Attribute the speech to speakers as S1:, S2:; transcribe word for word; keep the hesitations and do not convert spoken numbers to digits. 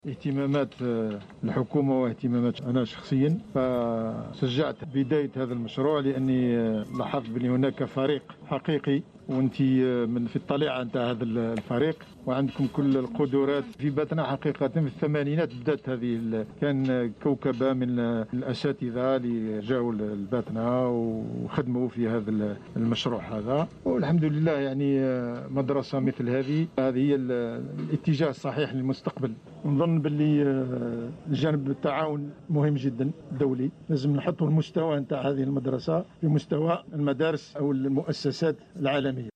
S1: اهتمامات الحكومة واهتمامات أنا شخصيا، فشجعت بداية هذا المشروع لأني لاحظت بأن هناك فريق حقيقي وانت من في الطليعة نتاع هذا الفريق وعندكم كل القدرات. في باتنا حقيقة في الثمانينات بدأت هذه، كان كوكبة من الأساتذة اللي جاوا لباتنا وخدموا في هذا المشروع هذا، والحمد لله يعني مدرسة مثل هذه هذه هي الاتجاه الصحيح للمستقبل. نظن باللي الجانب التعاون مهم جدا دولي، لازم نحطوا المستوى نتاع هذه المدرسة في مستوى المدارس أو المؤسسات العالمية.